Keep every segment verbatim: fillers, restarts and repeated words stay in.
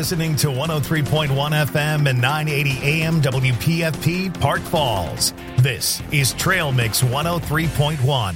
listening to one oh three point one F M and nine eighty A M W P F P Park Falls. This is Trail Mix one oh three point one.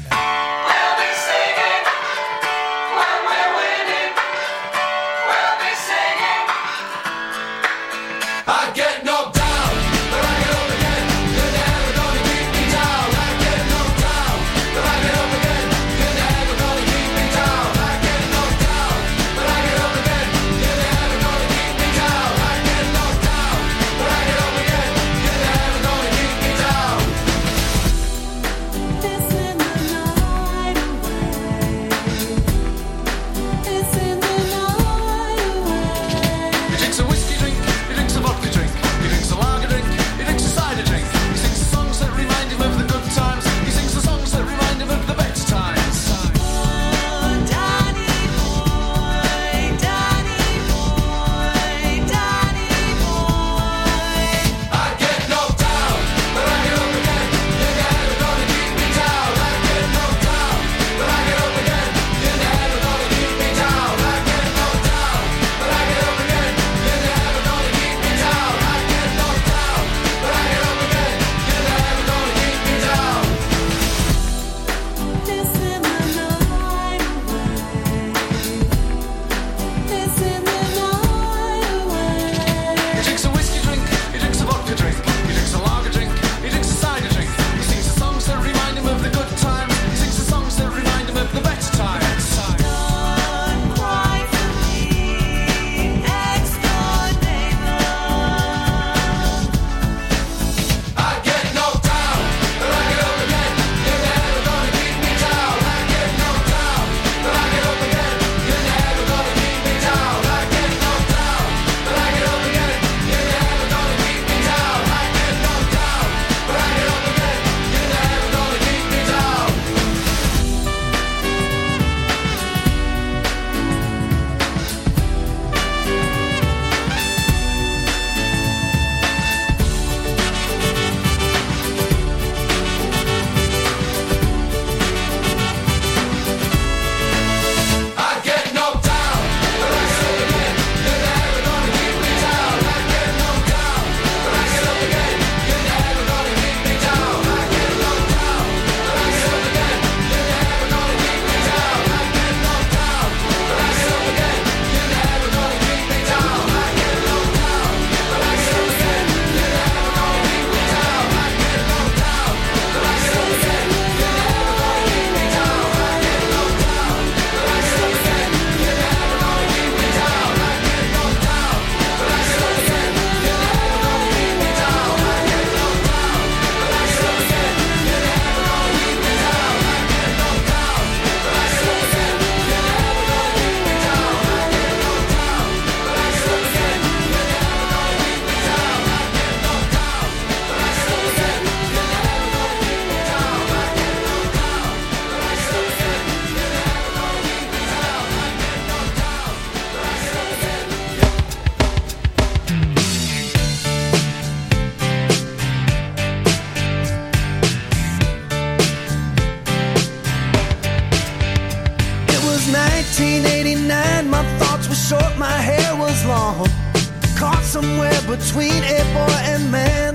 nineteen eighty-nine, my thoughts were short, my hair was long, caught somewhere between a boy and man.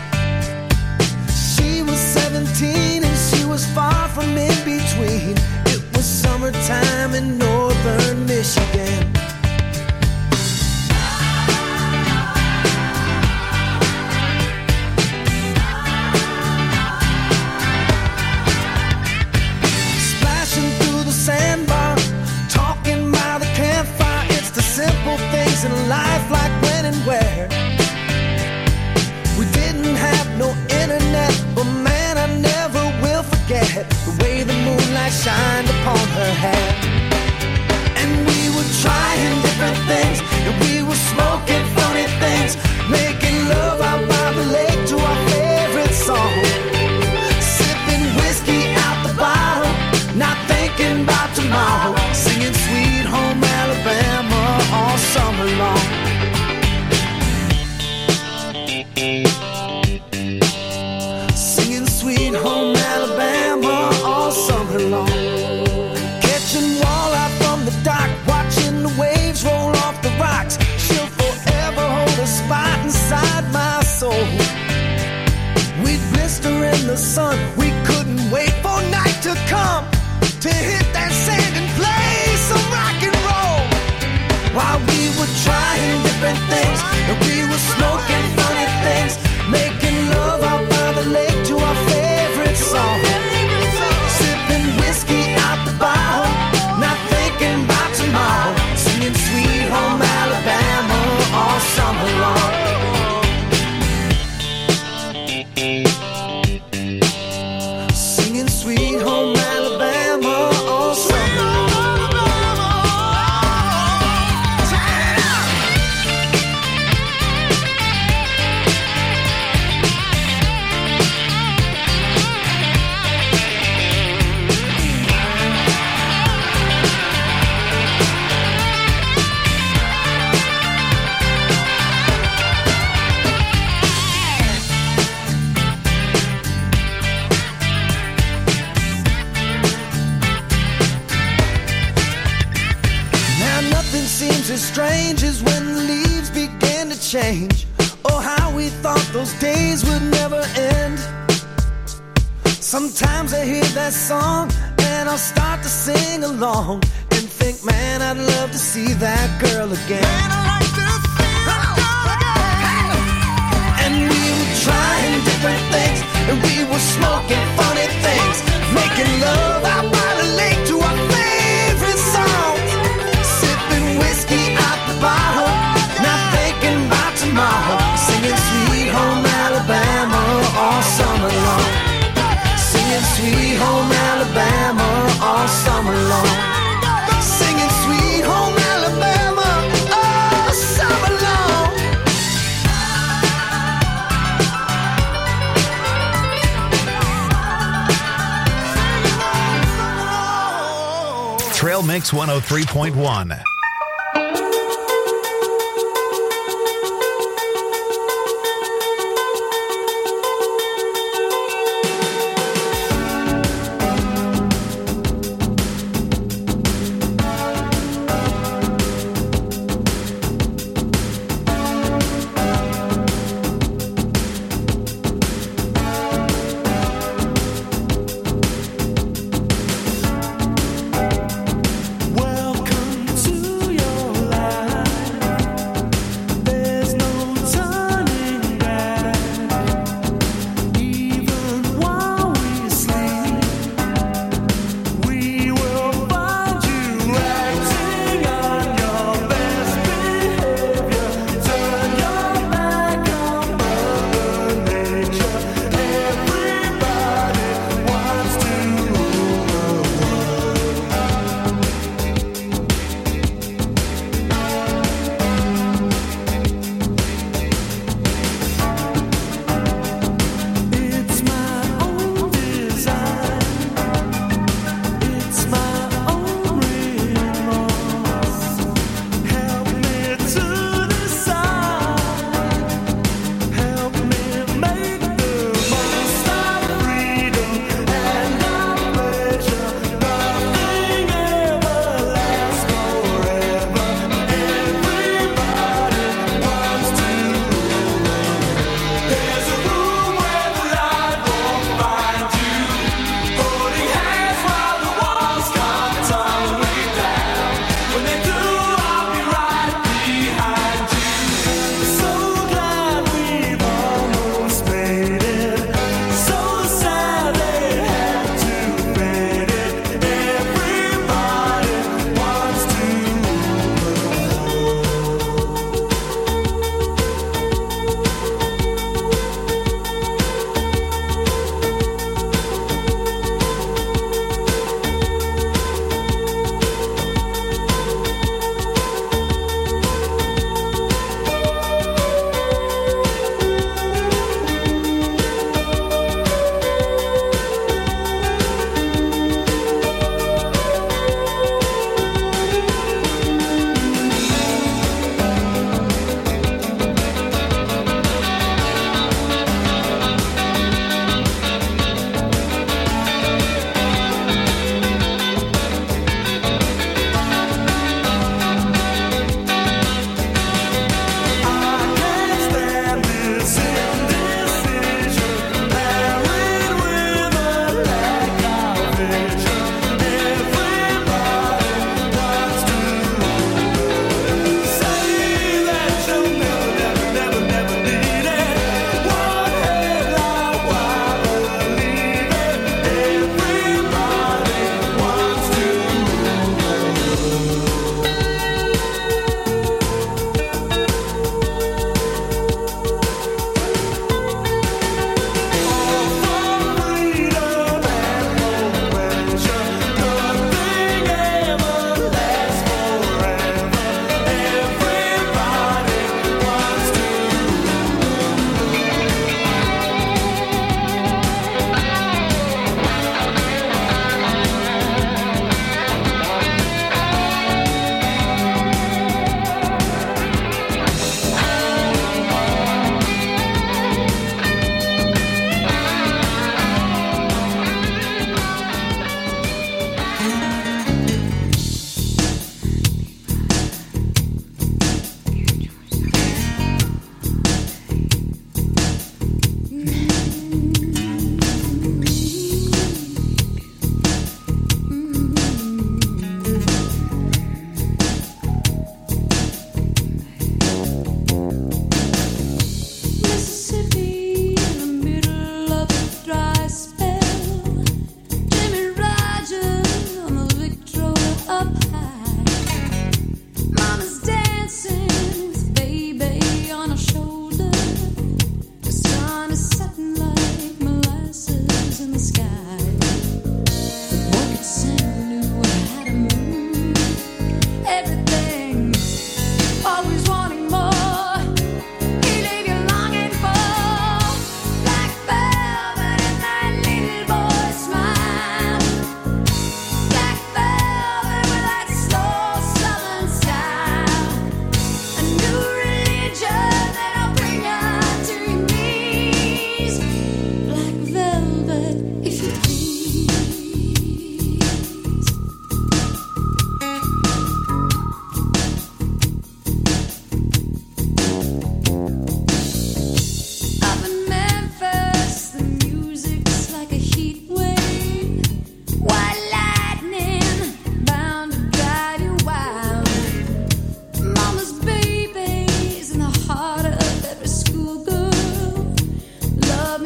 She was seventeen and she was far from in between. It was summertime in northern Michigan. Simple things in life, like when and where we did in the sun. We couldn't wait for night to come to hit that sand and play some rock and roll. While we were trying different things, and we were smoking funny things, making love out by the lake to our favorite song. Sipping whiskey out the bottle, not thinking about tomorrow, singing Sweet Home Alabama all summer long. Singing Sweet Home Alabama all summer long. Seems as strange as when the leaves began to change. Oh, how we thought those days would never end. Sometimes I hear that song and I'll start to sing along and think, man, I'd love to see that girl again. Man, I'd like to see that girl again. And we were trying different things, and we were smoking funny things, making love out by the lake to our favorite songs. Whiskey out the bottle, not thinking about tomorrow, singing Sweet Home Alabama all summer long. Singing Sweet Home Alabama all summer long. Singing Sweet Home Alabama all summer long. Trail Mix one oh three point one. Welcome to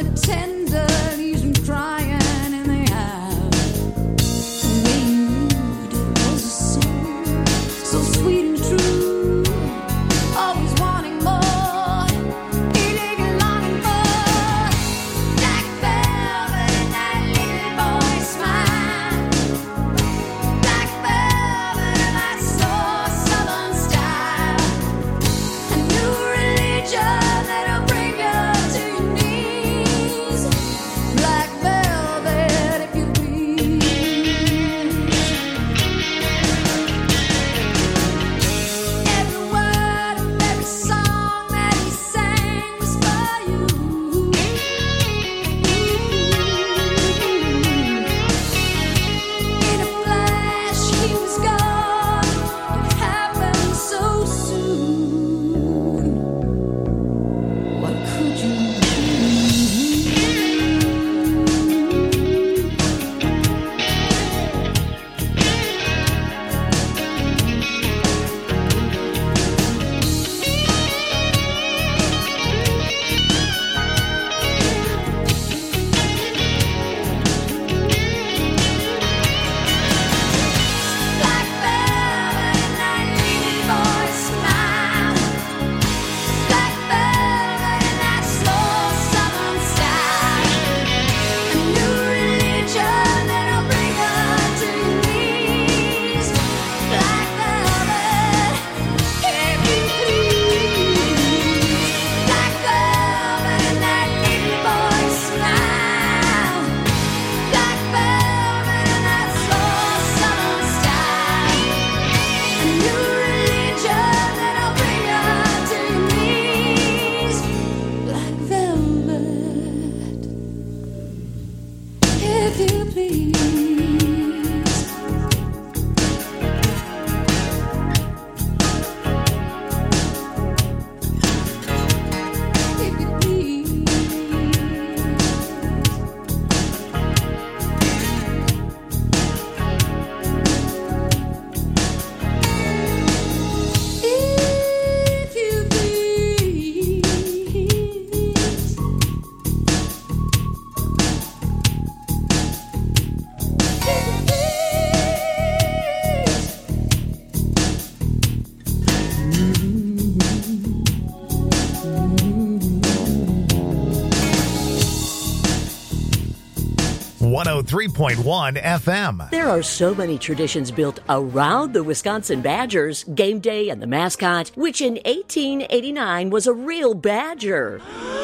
one oh three point one F M. There are so many traditions built around the Wisconsin Badgers, game day and the mascot, which in eighteen eighty-nine was a real badger.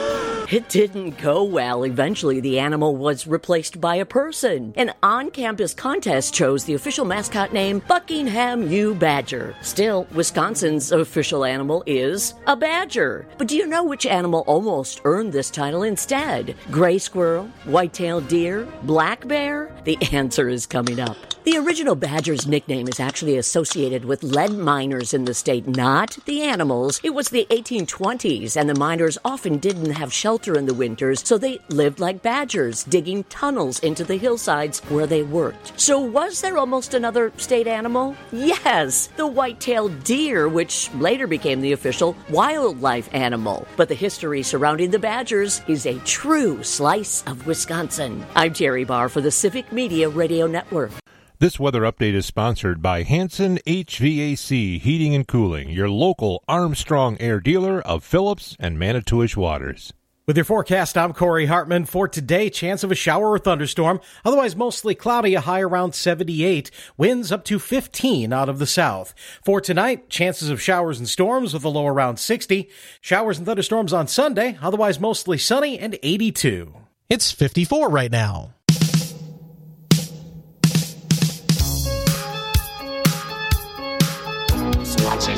It didn't go well. Eventually, the animal was replaced by a person. An on-campus contest chose the official mascot name Buckingham U. Badger. Still, Wisconsin's official animal is a badger. But do you know which animal almost earned this title instead? Gray squirrel, white-tailed deer, black bear? The answer is coming up. The original badger's nickname is actually associated with lead miners in the state, not the animals. It was the eighteen twenties, and the miners often didn't have shelter in the winters, so they lived like badgers, digging tunnels into the hillsides where they worked. So was there almost another state animal? Yes, the white-tailed deer, which later became the official wildlife animal. But the history surrounding the badgers is a true slice of Wisconsin. I'm Jerry Barr for the Civic Media Radio Network. This weather update is sponsored by Hanson H V A C Heating and Cooling, your local Armstrong Air dealer of Phillips and Manitowish Waters. With your forecast, I'm Corey Hartman. For today, chance of a shower or thunderstorm. Otherwise, mostly cloudy, a high around seventy-eight. Winds up to fifteen out of the south. For tonight, chances of showers and storms with a low around sixty. Showers and thunderstorms on Sunday. Otherwise, mostly sunny and eighty-two. It's fifty-four right now. Watching.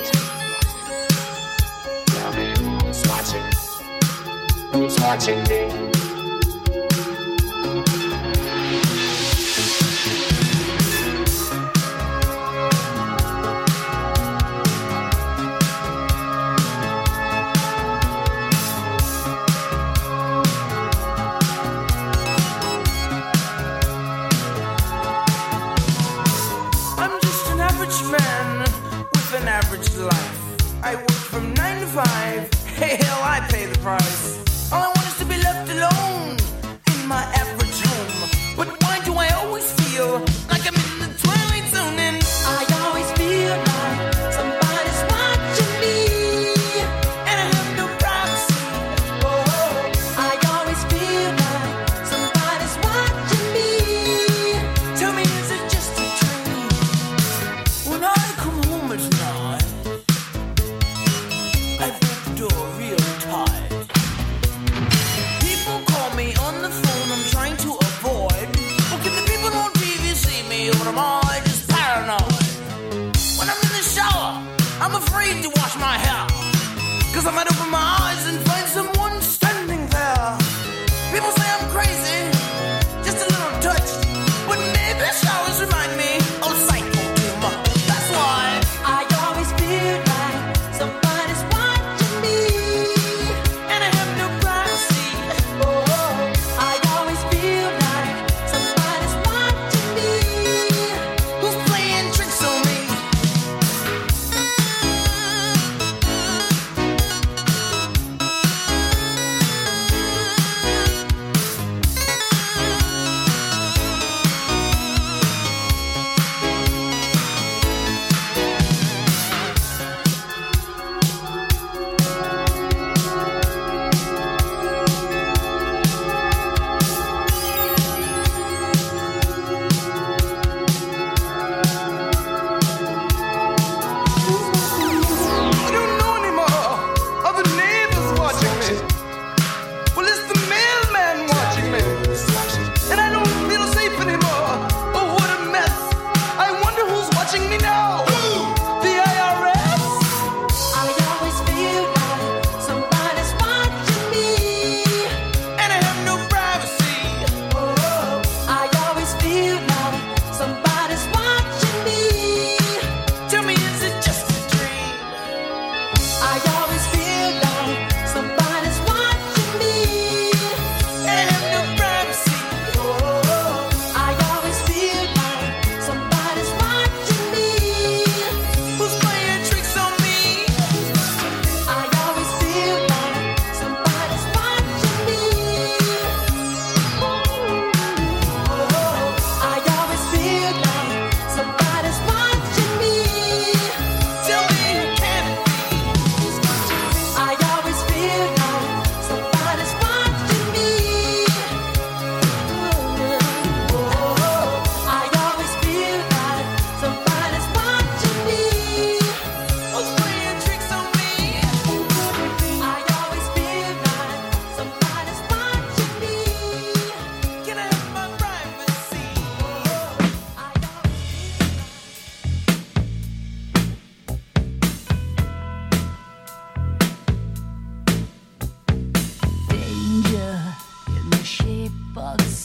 Who's watching? Who's watching me? I'm just an average man with an average life. I work from nine to five. Hey, hell, I pay the price. All I want is to be left alone.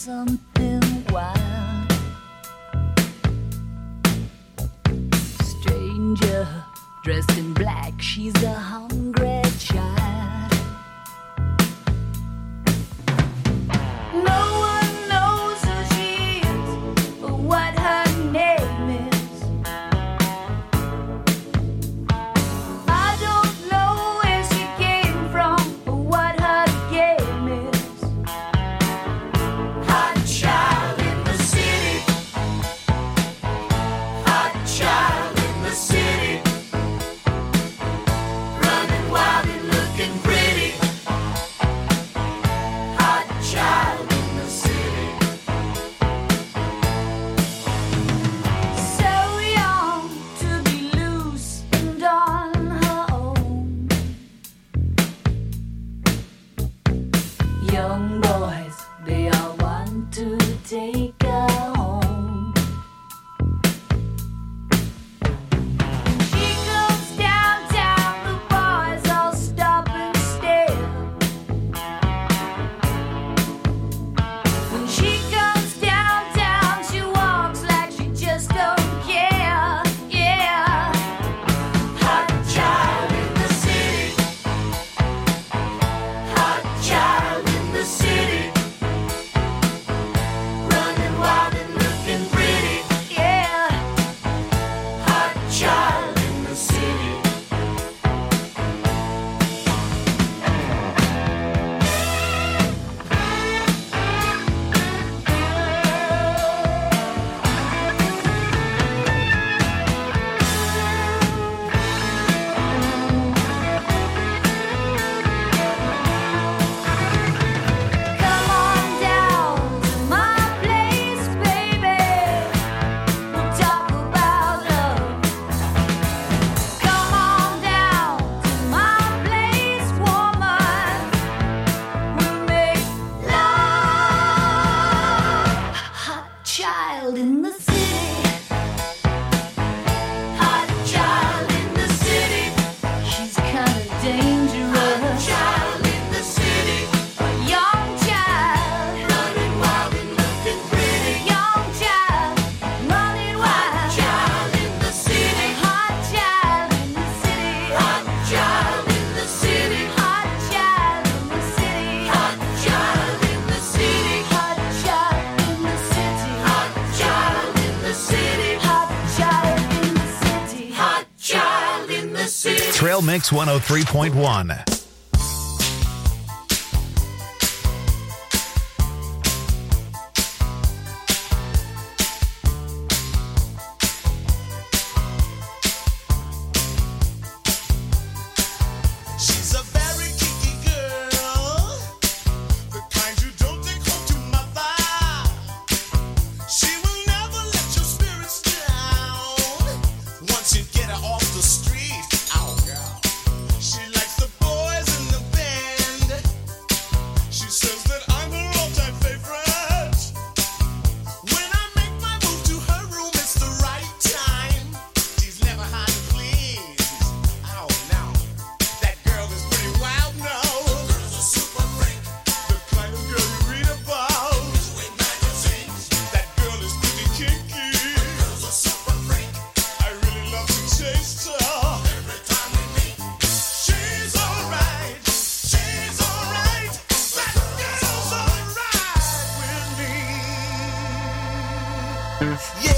something wild. Stranger dressed in black, she's a hungry child. No one knows who she is or what her name is. I don't know where she came from or what her game is. Hot child in the city. Hot child in the city. Running wild and looking pretty. Hot child in the city. So young to be loose and on her own. Young boys, they all want to take her home. She goes downtown, the boys all stop and stare. When she comes downtown, she walks like she just don't care. Yeah. Hot child in the city. Hot child in the city. Running wild and looking pretty. Yeah. Hot child in the city. Come on down to my place, baby. We'll talk about love. Come on down to my place, woman. We'll make love. Hot child in the city. Hot child in the city. She's kind of dangerous. Hot child in the city. A young child. Running wild and looking pretty. Young child. Running wild. Hot child in the city. Hot child in the city. Hot child in the city. Hot child in the city. Hot child in the city. Hot child in the city. Hot child in the city. Hot child in the city. Hot child in the city. Trail Mix one oh three point one. She's a very kinky girl, the kind you don't take home to mother. She will never let your spirits down. Once you get her off the street, oh girl, she likes the boys in the band. She says that I'm her all-time favorite. When I make my move to her room, it's the right time. She's never hard to please. Oh no. That girl is pretty wild now. Girl's a super freak. The kind of girl you read about in magazines. That girl is pretty kinky. Girl's a super freak. I really love to taste her. Every time we meet, she's alright. She's alright. That girl's alright with me. Yeah.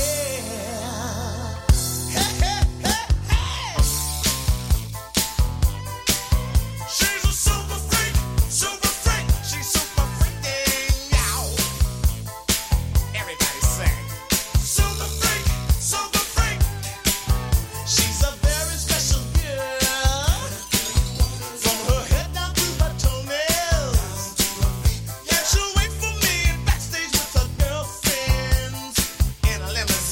Hey, hey, hey, hey. She's a super freak, super freak. She's super freaking out. Everybody sing. Super freak, super freak. She's a very special girl. From her head down to her toenails. Yeah, she'll wait for me backstage with her girlfriends in a limousine.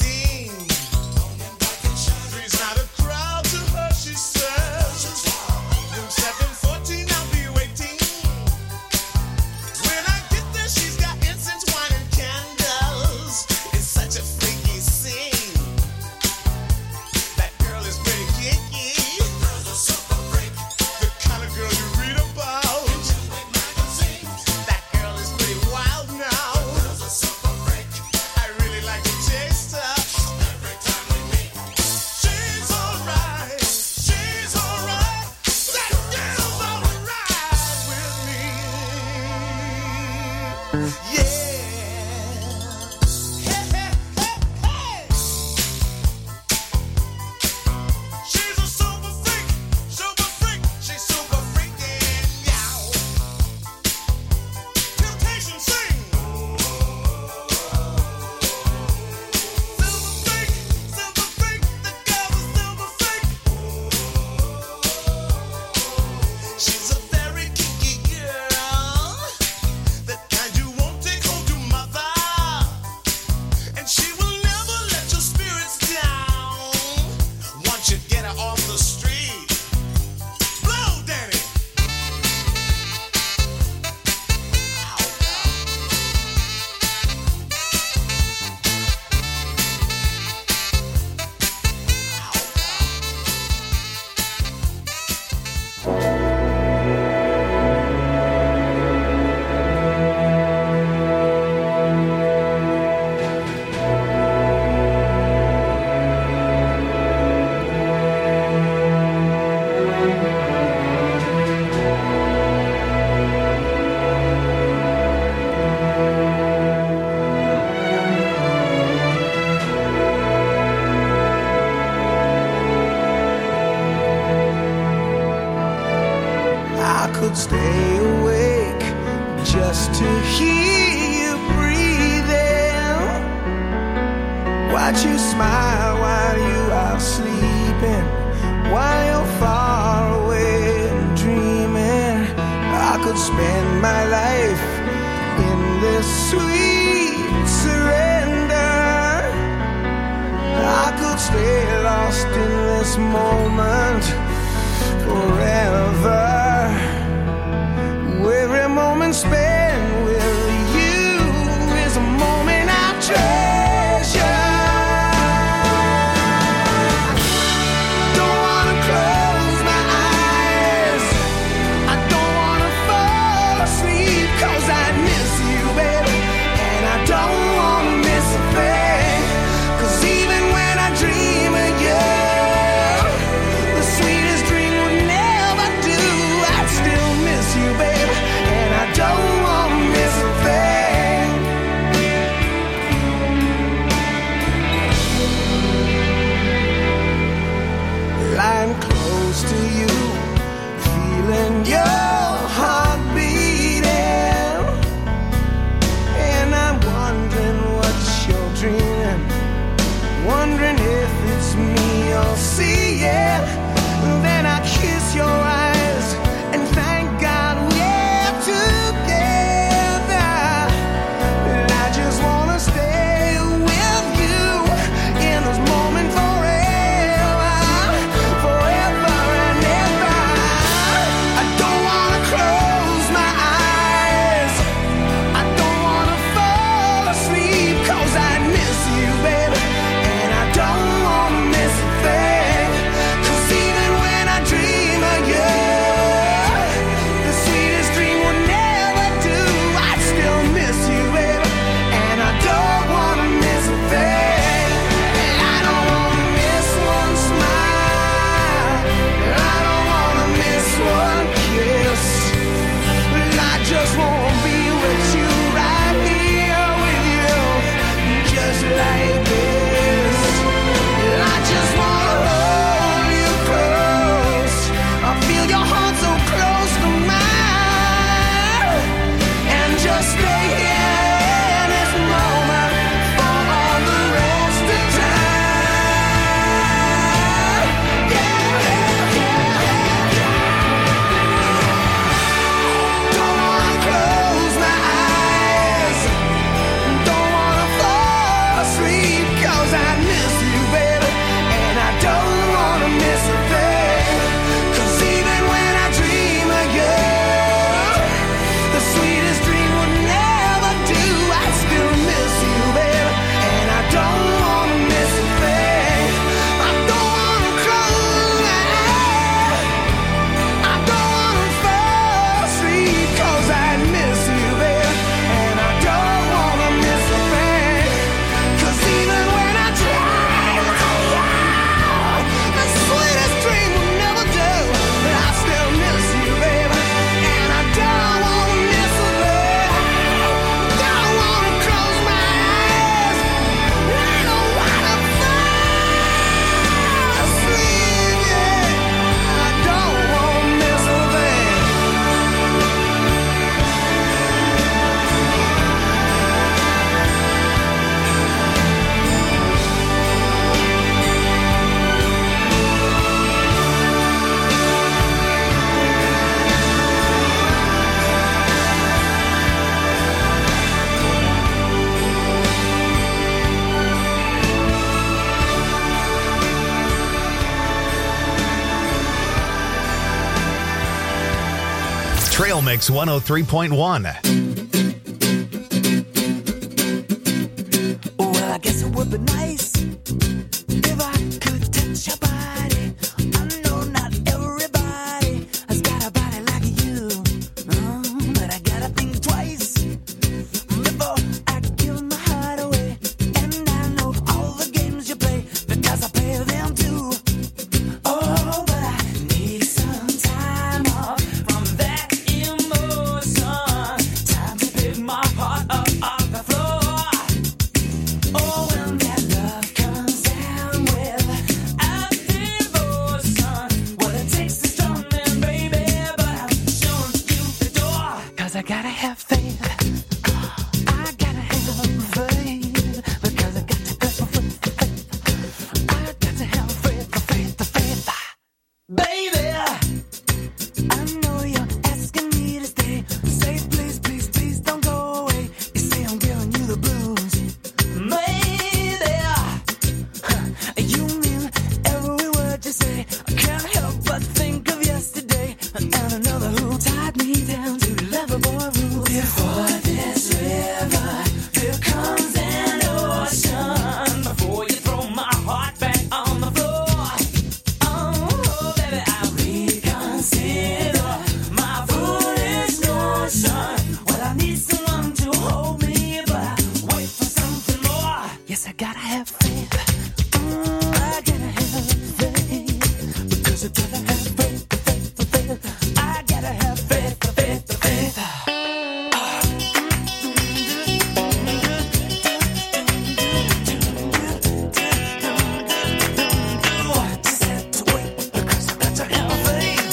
Stay awake just to hear you breathing. Watch you smile while you are sleeping, while you're far away and dreaming. I could spend my life in this sweet surrender. I could stay lost in this moment forever. Every moment spent with you is a moment I treasure. Don't wanna close my eyes, I don't wanna fall asleep, 'cause I miss you, baby, and I don't wanna miss a thing. 'Cause even when I dream of you, the sweetest dream would never do. Mix one oh three point one. Well, I guess it would be nice if I could touch your body. I know not everybody has got a body like you, oh, but I gotta think twice before I give my heart away. And I know all the games you play because I play them too. Oh, but I need some time off from that emotion. Time to pick my heart up off the floor. Oh, when that love comes down with a devotion, well, it takes a strong man, baby, but I'm showing you the door. 'Cause I gotta have faith. I gotta have faith. Because I got to go for faith. I got to have faith, the faith, the faith. Baby, I know you're asking me to stay. Say please, please, please don't go away. You say I'm giving you the blues. Maybe you mean every word you say. I can't help but think of yesterday and another who tied me down to lovable rules. Before this river, here comes an ocean. Before you throw my heart back on the floor. Oh, baby, I reconsider my foolish notion. Well, I need someone to hold me, but I wait for something more. Yes, I gotta have faith. Mm, I gotta have faith. Because I gotta have faith, the faith, the faith. I gotta have faith, the faith, the faith. Just have to wait because I got to have faith.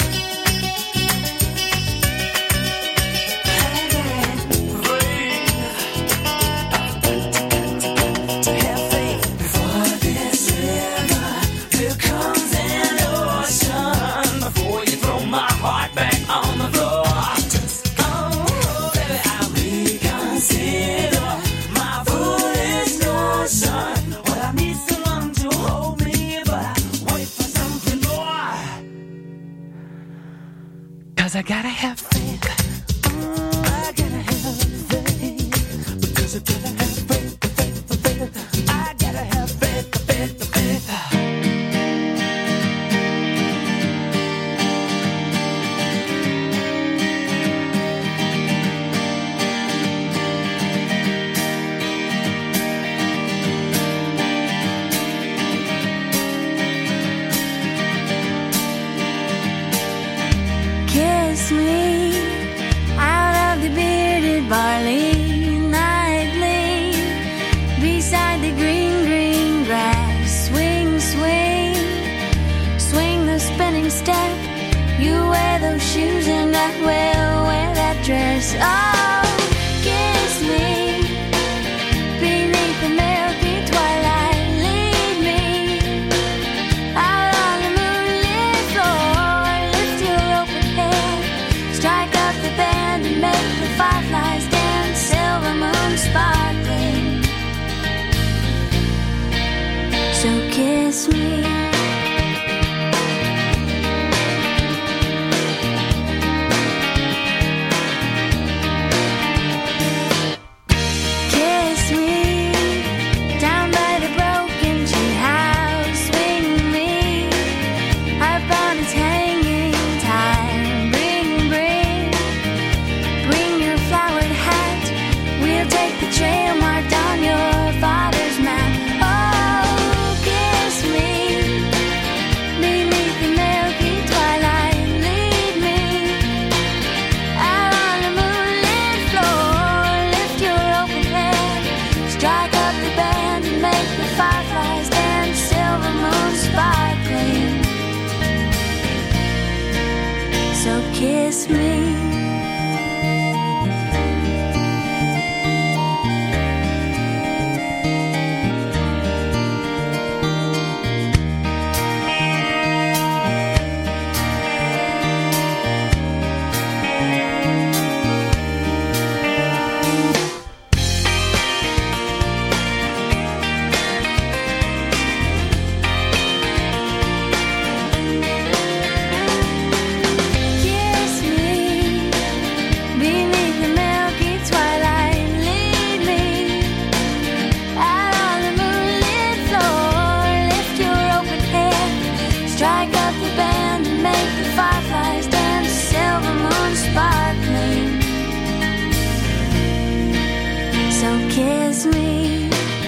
To have faith before this river, here comes an ocean. Before you throw my heart back on the floor. Oh, baby, I reconsider my foolish notion. Well, I need someone to hold me, but I wait for something more. 'Cause I gotta have faith. Mm, I gotta have faith. Because I gotta have faith, the faith, the faith. I gotta have faith, the faith, the faith. Kiss me out of the bearded barley nightly, beside the green, green grass. Swing, swing, swing the spinning step. You wear those shoes and I will wear that dress. Oh, kiss me beneath the milky twilight. Lead me out on the moonlit floor. Lift your open head, strike up the band and make the fireflies dance. Silver moon sparkling. So kiss me. Kiss me down by the broken tree house. Swing me upon its hanging time. Bring, bring, bring your flowered hat. We'll take the trail marked on your father's map. Oh, kiss me beneath the milky twilight. Lead me out on the moonlit floor. Lift your open head, strike up the band and make the fireflies dance. Silver moon sparkling. So kiss me. Kiss me kiss me.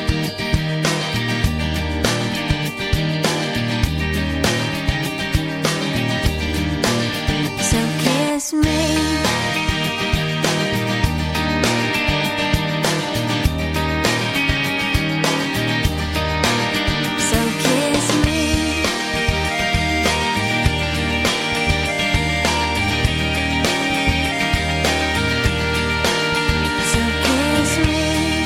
So kiss me. So kiss me. So kiss me.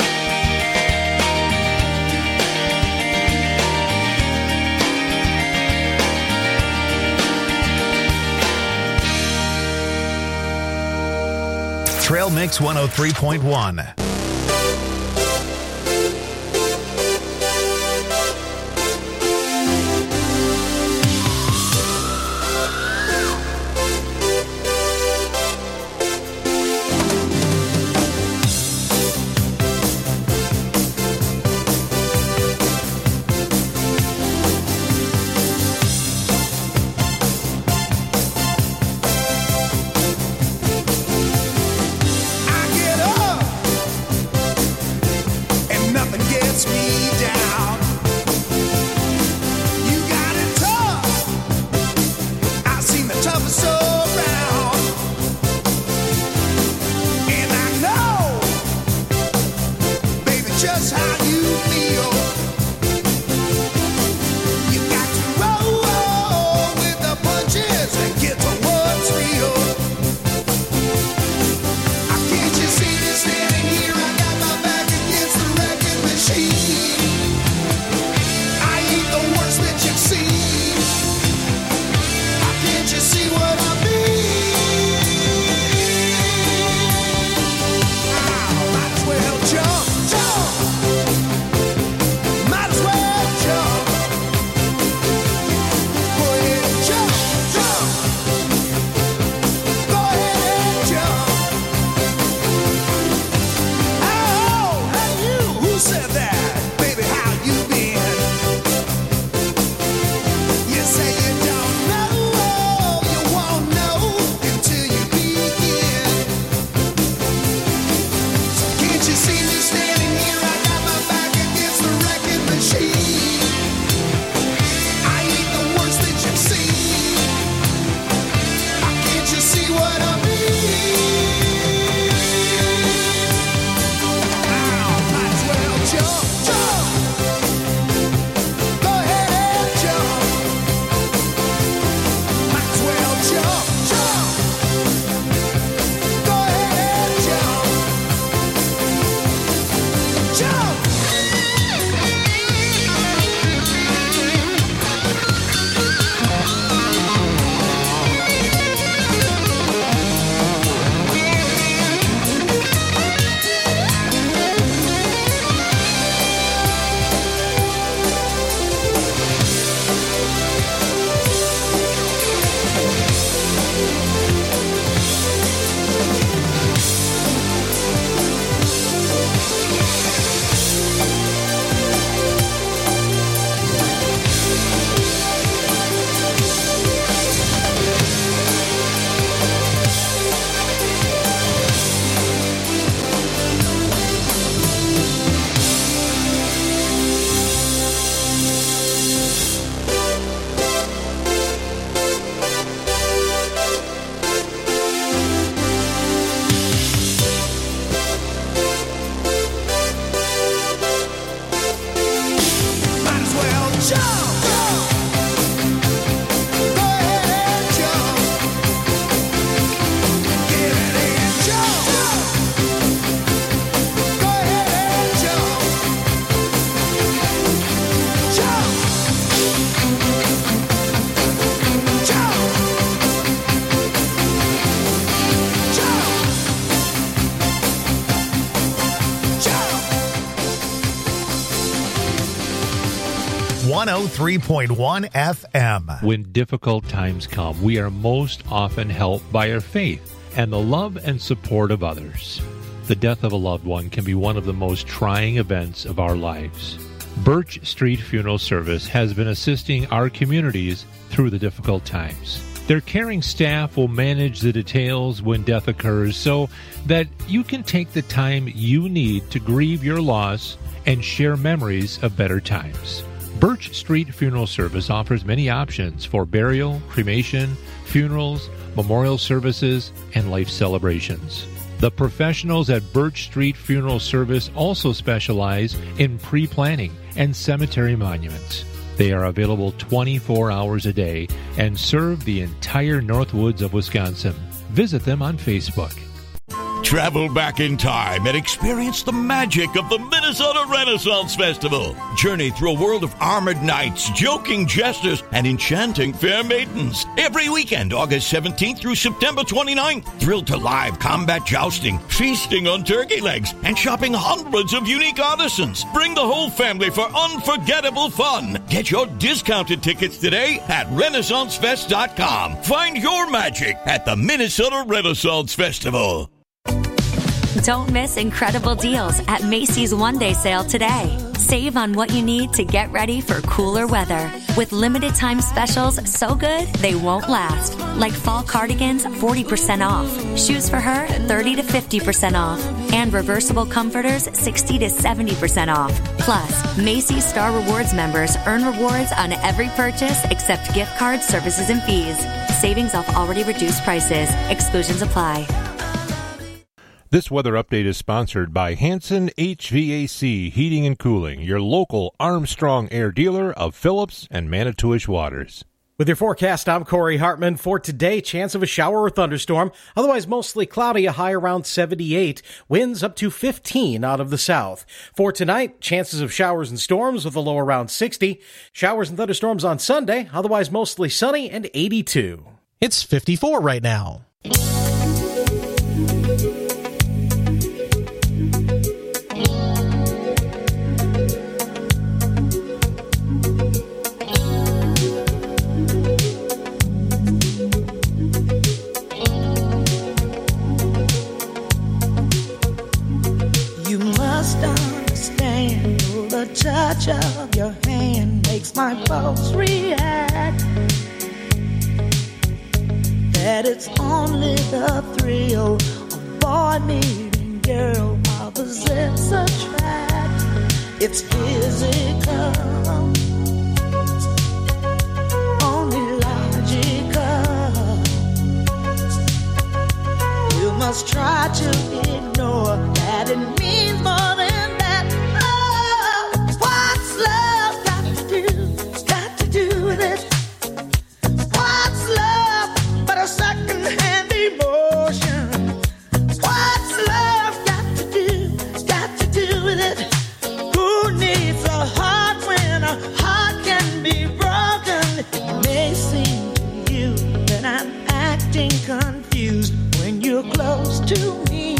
Trail Mix one oh three point one. I get up and nothing gets me down. You got it tough. I've seen the toughest around, and I know, baby, just how you feel. You got to roll with the punches and get to what's real. Can't you see me standing here? I got my back against the wrecking machine. I ain't the worst that you've seen. Can't you see what I mean? I might as well jump, jump. Might as well jump. Go ahead and jump, jump. Go ahead and jump. Oh, hey you, who said that? Baby, how you been? You say you don't know, you won't know until you begin. So can't you see me standing here? I got my back against the wrecking machine. I ain't the worst that you've seen. Can't you see what I mean? Might as well jump, jump. Go ahead and jump. Might as well jump, jump. Go ahead and jump. Jump. Might as well jump, jump. Go ahead and jump. Get it and jump, jump. Go ahead and jump. Jump. Jump. Jump. Jump. one oh three point one F M. When difficult times come, we are most often helped by our faith and the love and support of others. The death of a loved one can be one of the most trying events of our lives. Birch Street Funeral Service has been assisting our communities through the difficult times. Their caring staff will manage the details when death occurs so that you can take the time you need to grieve your loss and share memories of better times. Birch Street Funeral Service offers many options for burial, cremation, funerals, memorial services, and life celebrations. The professionals at Birch Street Funeral Service also specialize in pre-planning and cemetery monuments. They are available twenty-four hours a day and serve the entire Northwoods of Wisconsin. Visit them on Facebook. Travel back in time and experience the magic of the Minnesota Renaissance Festival. Journey through a world of armored knights, joking jesters, and enchanting fair maidens. Every weekend, August seventeenth through September twenty-ninth. Thrill to live combat jousting, feasting on turkey legs, and shopping hundreds of unique artisans. Bring the whole family for unforgettable fun. Get your discounted tickets today at Renaissance Fest dot com. Find your magic at the Minnesota Renaissance Festival. Don't miss incredible deals at Macy's One Day Sale today. Save on what you need to get ready for cooler weather. With limited time specials so good they won't last. Like fall cardigans, forty percent off. Shoes for her, thirty to fifty percent off. And reversible comforters, sixty to seventy percent off. Plus, Macy's Star Rewards members earn rewards on every purchase except gift cards, services, and fees. Savings off already reduced prices. Exclusions apply. This weather update is sponsored by Hanson H V A C Heating and Cooling, your local Armstrong Air dealer of Phillips and Manitowish Waters. With your forecast, I'm Corey Hartman. For today, chance of a shower or thunderstorm. Otherwise, mostly cloudy, a high around seventy-eight. Winds up to fifteen out of the south. For tonight, chances of showers and storms with a low around sixty. Showers and thunderstorms on Sunday. Otherwise, mostly sunny and eighty-two. It's fifty-four right now. The touch of your hand makes my pulse react. That it's only the thrill of boy meeting girl opposites attract. It's physical, only logical. You must try to ignore that it means more than confused when you're close to me.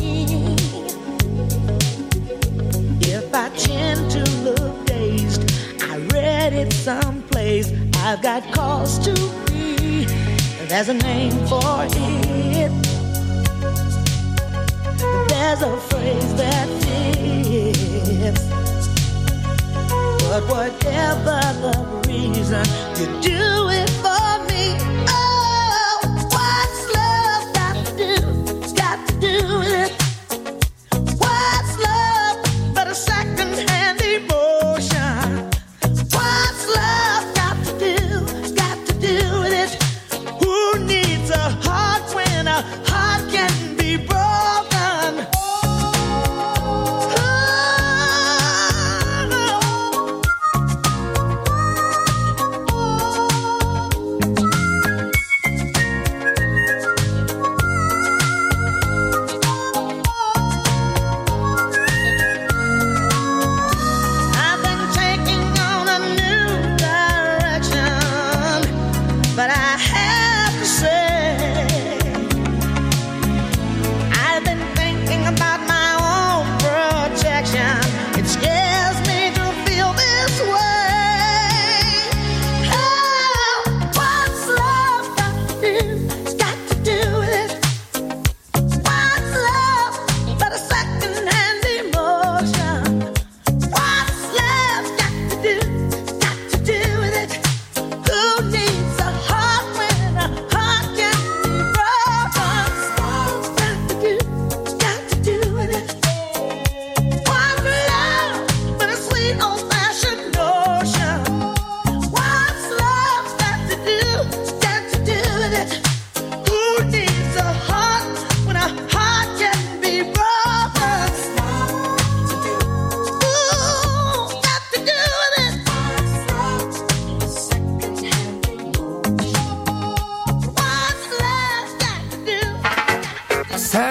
If I tend to look dazed, I read it someplace. I've got cause to be. There's a name for it. There's a phrase that fits. But whatever the reason, you do it for me.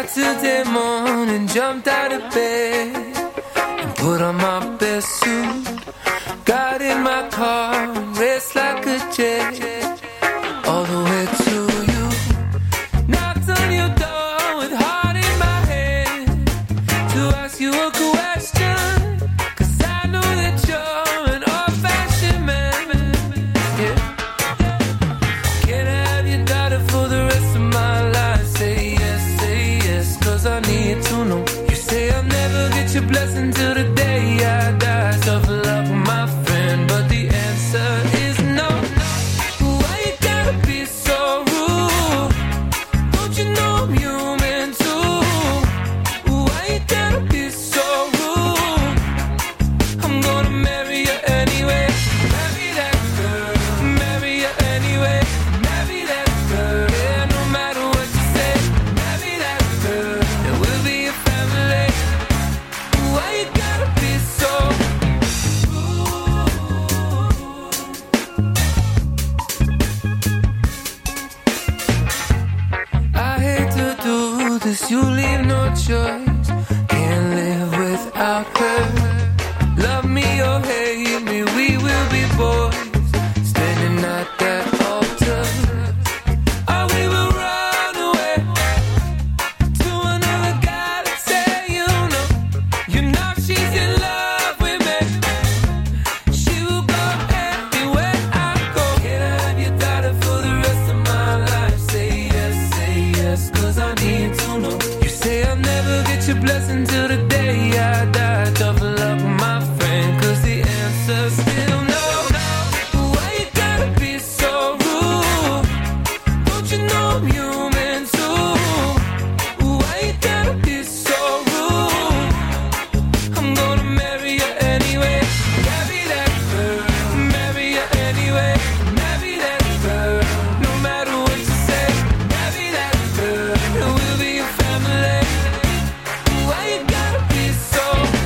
Saturday morning, jumped out of bed and put on my best suit. Got in my car and raced like a jet all the way to you. Knocked on your door with heart in my head to ask you a question, 'cause I know that you're an old-fashioned man. Yeah. Can I have your daughter for the rest of my life? Say yes, say yes, 'cause I need to know. You say I'll never get your blessing till the day I die. Tough luck, my friend, but the answer is no. Why you gotta be so rude? Don't you know I'm human too? Why you gotta be so rude? I'm gonna marry you anyway. Marry that girl. Marry you anyway. Marry that girl. Yeah, no matter what you say. Marry that girl. And we'll be a family. Why you gotta be so I hate to do this, you leave no choice. Can't live without her. Love me or hate me, we will be boys. Standing at that altar. Or we will run away to another galaxy, you know. You know she's in love with me. She will go anywhere I go. Can I have your daughter for the rest of my life? Say yes, say yes, 'cause I need to know. You say I'll never get your blessing till the day I die. Tough luck, my friend, 'cause the answer's still no. Why you gotta be so rude? Don't you know I'm human too? Why you gotta be so rude? I'm gonna marry you anyway. Marry that girl. Marry you anyway. Marry that girl. No matter what you say. Marry that girl. And we'll be a family. Why you gotta be so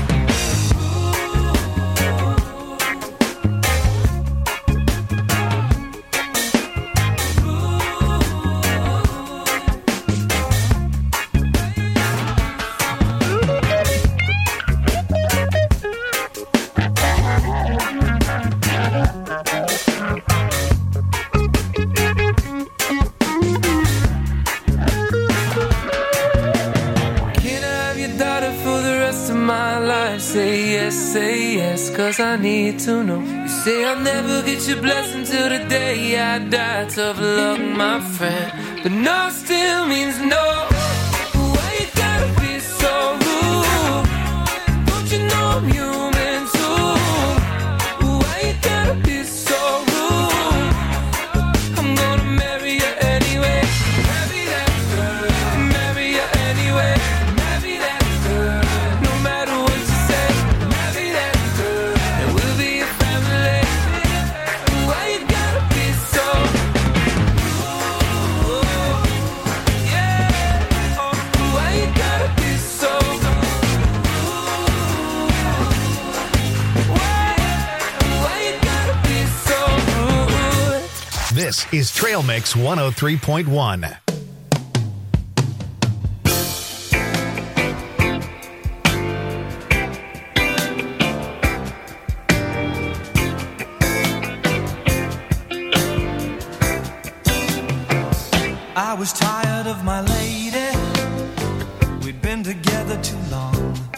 Can I have your daughter for the rest of my life? Say yes, say yes, 'cause I need to know. You say I'll never get your blessing till the day I die. Tough luck, my friend, but no still means no. Why you gotta be so rude? Don't you know I'm human too? Why you gotta be so rude? I'm gonna marry you anyway. Marry that girl. Marry you anyway. Marry that girl. No matter what you say. Marry that girl. And we'll be a family. Why you gotta be so yeah. Oh, why you gotta be so Why? Why you gotta be so rude? This is Trail Mix one oh three point one. I was tired of my lady. We'd been together too long.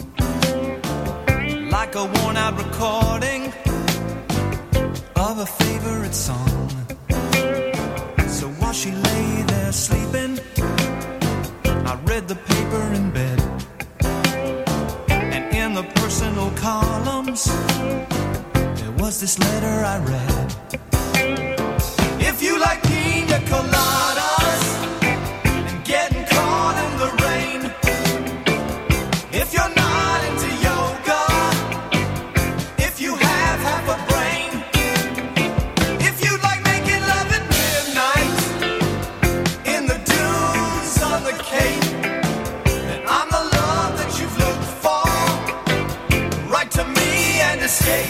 Like a worn out recording of a favorite song. So while she lay there sleeping, I read the paper in bed. And in the personal columns, there was this letter I read. If you like pina coladas and getting caught in the rain, if you're not into yoga, if you have half a brain, if you like making love at midnight in the dunes on the Cape, then I'm the love that you've looked for. Write to me and escape.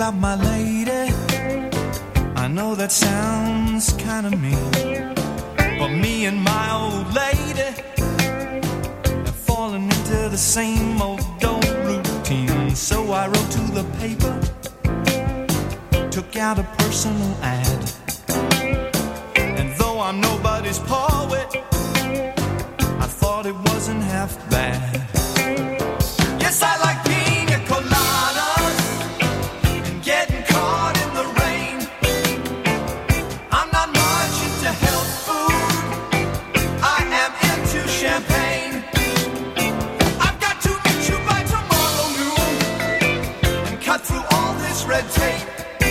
about my lady. I know that sounds kind of mean, but me and my old lady have fallen into the same old old routine. So I wrote to the paper, took out a personal ad, and though I'm nobody's poet, I thought it wasn't half bad. Yes, I like pina coladas and getting caught in the rain. I'm not much into health food, I am into champagne. I've got to get you by tomorrow noon and cut through all this red tape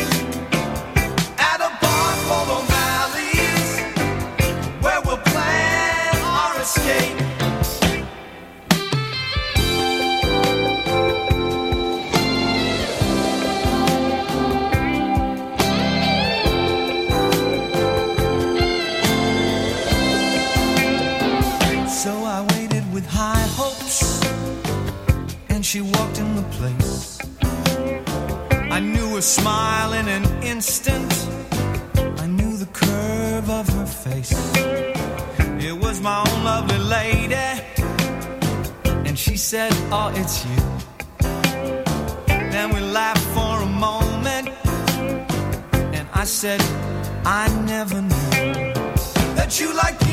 at a bar called O'Malley's, where we'll plan our escape. So I waited with high hopes, and she walked in the place. I knew her smile in an instant, I knew the curve of her face. It was my own lovely lady, and she said, oh, it's you. Then we laughed for a moment, and I said, I never knew that you like